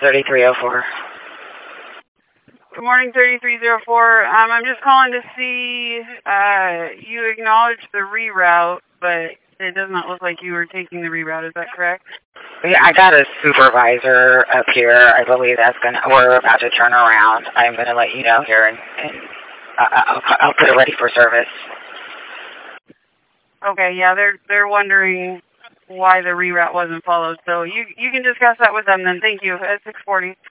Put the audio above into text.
3304. Good morning, 3304. I'm just calling to see, you acknowledged the reroute, but it does not look like you were taking the reroute. Is that correct? Yeah, I got a supervisor up here. I believe we're about to turn around. I'm going to let you know here, and I'll put it ready for service. Okay, yeah, they're wondering why the reroute wasn't followed. So you can discuss that with them then. Thank you. At 6:40.